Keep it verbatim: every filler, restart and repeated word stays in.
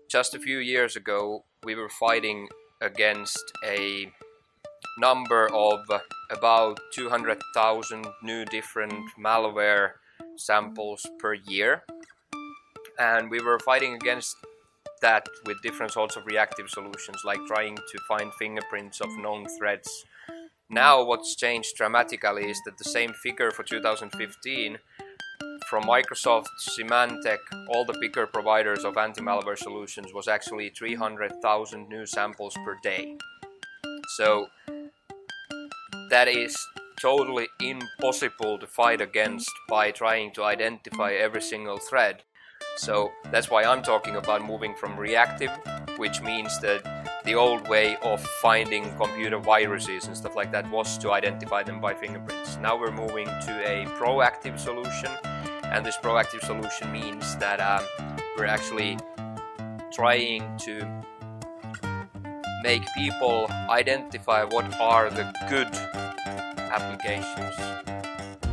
just a few years ago, we were fighting against a number of about two hundred thousand new different malware samples per year. And we were fighting against that with different sorts of reactive solutions, like trying to find fingerprints of known threats. Now what's changed dramatically is that the same figure for two thousand fifteen from Microsoft, Symantec, all the bigger providers of anti-malware solutions was actually three hundred thousand new samples per day. So that is totally impossible to fight against by trying to identify every single thread. So that's why I'm talking about moving from reactive, which means that the old way of finding computer viruses and stuff like that was to identify them by fingerprints. Now we're moving to a proactive solution, and this proactive solution means that um, we're actually trying to make people identify what are the good applications.